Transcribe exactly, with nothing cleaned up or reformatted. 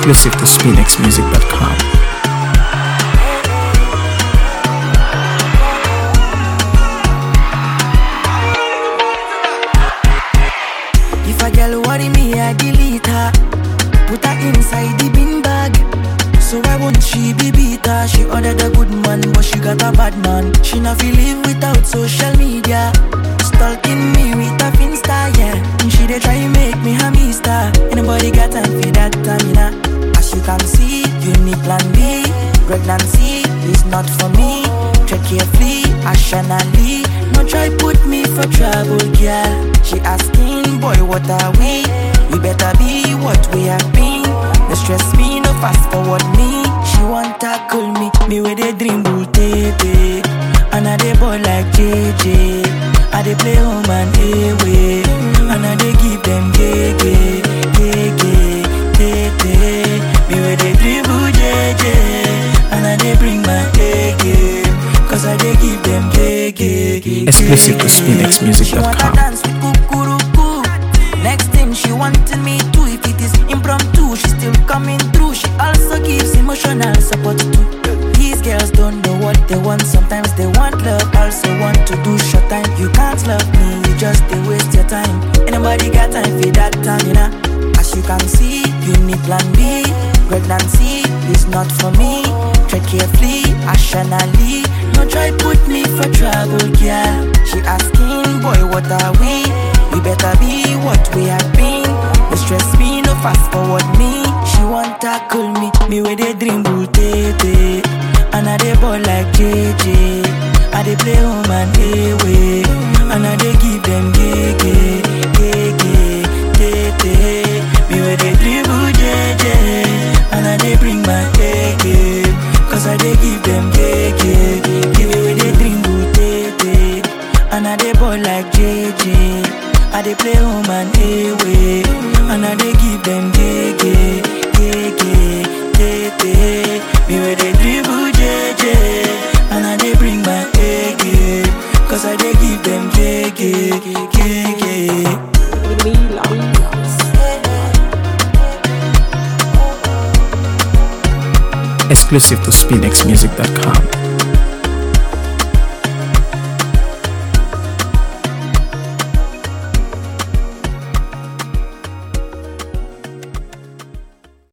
Exclusive to spinx music dot com. If a girl worry me, I delete her. Put her inside the bin bag. So why won't she be beater? She ordered a good man, but she got a bad man. She not feel live without social media. Stalking me with a Finsta, yeah. And she dey try make me a mister. Anybody got time for that, Tamina? As you can see, you need plan B. Pregnancy is not for me. Tread carefully, rationally. No try put me for trouble, girl. She asking, boy, what are we? We better be what we have been. No stress me, no fast forward me. She want tackle me, me with a dream bull tete. And I dey ball like J J. I dey play home and away. And I dey give them gege, gege, tete. Me with a dribble J J. And I dey bring my A game. Cause I dey give them gege. Exclusive to spinx music dot com. She wanna dance with kukuruku. Next thing she wanted me to. If it is impromptu, she still coming through. She also gives emotional support too. These girls don't know what they want. Sometimes they want love, also want to do short time. You can't love me, you just they waste your time. Anybody got time for that time, you know? As you can see, you need plan B. Pregnancy is not for me. Tread carefully, rationally. No try put me for trouble, girl. She asking, boy, what are we? We better be what we have been. No stress me, no fast forward me. She want tackle me, me with a dream bull tete. And I dey ball like J J. I dey play home and away. And I dey give them gege, gege, tete. Me with a dribble J J. And I dey bring my A game. Cause I dey give them gege. Give me with a dribble tete. And I dey ball like J J. I dey play home and away. And I dey give them gege, gege, tete. Me with a dribble J J. And I dey bring my A game. Cause I dey give them gege, gege. Exclusive to spinx music dot com.